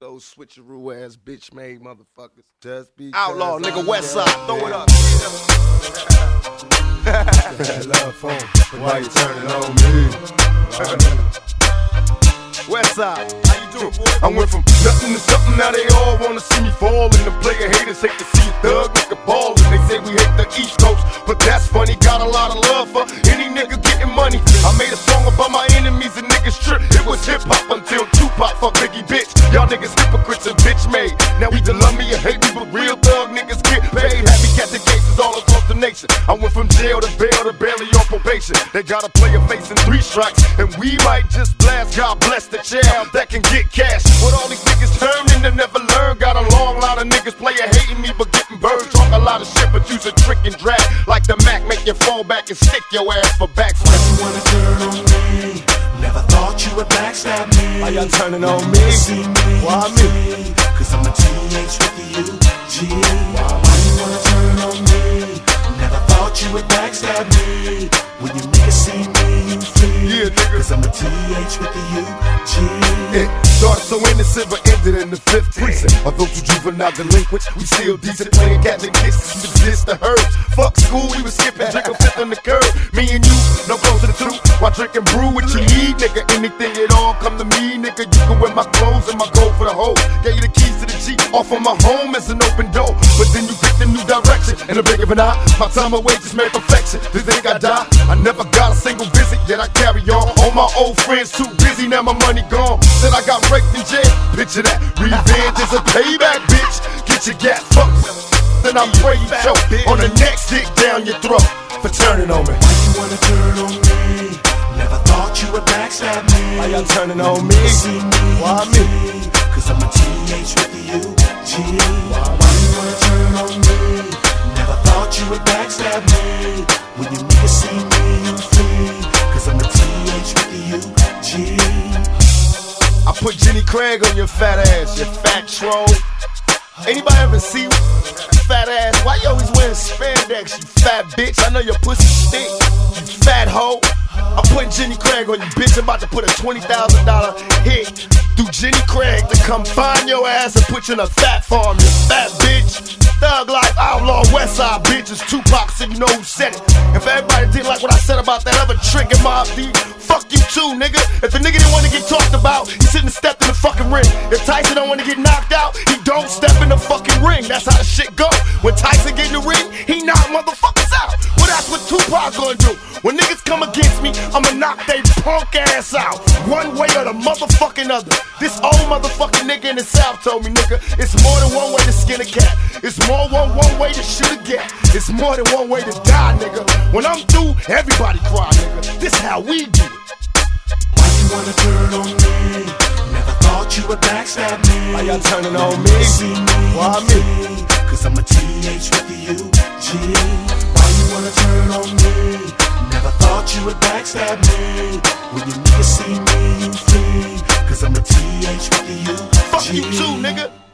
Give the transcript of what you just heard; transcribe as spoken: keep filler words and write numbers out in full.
Those switcheroo ass bitch made motherfuckers. Just be outlaw nigga Westside, throw it up. Love phone, but why you turning on me? Westside, how you doing, boy? I went from nothing to something, now they all wanna see me fall. And the player haters hate to see a thug nigga ball. And they say we hate the East Coast, but that's funny. Got a lot of love for any nigga getting money. I made a song about my enemies and niggas trip. It was hip hop until Tupac fuck Biggie bitch. Y'all niggas hypocrites and bitch made. Now either love me or hate me, but real thug niggas get paid. Happy catching cases all across the nation. I went from jail to bail to barely on probation. They got a player facing three strikes, and we might just blast. God bless the child that can get cash. With all these niggas turning to never learn. Got a long line of niggas player hating me but getting burned. Talk a lot of shit but use a trick and drag. Like the Mac, make you fall back and stick your ass for backflip. Why you wanna turn on me? Never thought you would backstab me. Why y'all turning on me? See me? Why me? Cause I'm a T H with the U G. Why you wanna turn on me? Never thought you would backstab me. When you niggas see me, you flee. Yeah, nigga. Cause I'm a T H with the U G. It started so innocent but ended in the fifth precinct. Although two juvenile delinquents, we still decent. Playing cats and kisses, exist the herbs. Fuck school, we was skipping, drink a fifth on the curb. Me and you, no close to the truth. While drinking brew, what you need, nigga. Anything at all, come to me, nigga. You can wear my clothes and my gold for the hoe. Gave you the keys to the Jeep, offer my home as an open door. But then you picked a new direction, and a blink of an eye, my time away just made perfection. They think I die? I never got a single visit, yet I carry on. All my old friends too busy, now my money gone. Said I got raped in jail, picture that. Revenge is a payback, bitch. Get your gas fucked. Then I'm ready to choke on the next dick down your throat for turning on me. Why you wanna turn on me? Never thought you would backstab me. Why y'all turning on me? See me? Why me? Cause I'm a T H with the U G. Why you wanna turn on me? Never thought you would backstab me. When you niggas see me, you flee. Cause I'm a T H with the U G. I put Jenny Craig on your fat ass, you fat troll. Anybody ever see you? Fat ass? Why you always wearing spandex, you fat bitch? I know your pussy stink, you fat hoe. I'm putting Jenny Craig on you, bitch. I'm about to put a twenty thousand dollar hit through Jenny Craig to come find your ass and put you in a fat farm, you fat bitch. Thug Life, outlaw, Westside, bitch. It's Tupac, so you know who said it. If everybody didn't like what I said about that other trick in my D, fuck you too, nigga. If the nigga didn't want to get talked about, he shouldn't have stepped in the fucking ring. If Tyson don't want to get knocked out, he don't step in the fucking ring. That's how the shit go. When Tyson get in the ring, he knock motherfuckers out. Well, that's what Tupac gonna do. When niggas come against me, I'ma knock they punk ass out. One way or the motherfucking other. This old motherfucking nigga in the South told me, nigga, it's more than one way to skin a cat. It's more than one way to shoot a gat. It's more than one way to die, nigga. When I'm through, everybody cry, nigga. This how we do it. Why you wanna turn on me? Never thought you would backstab me. Why y'all turning on me? See me? Why me? Cause I'm a T H with the U G. Why you wanna turn on me? Never thought you would backstab me. When you niggas see me, you flee. Cause I'm a T H with the U G. Fuck you too, nigga.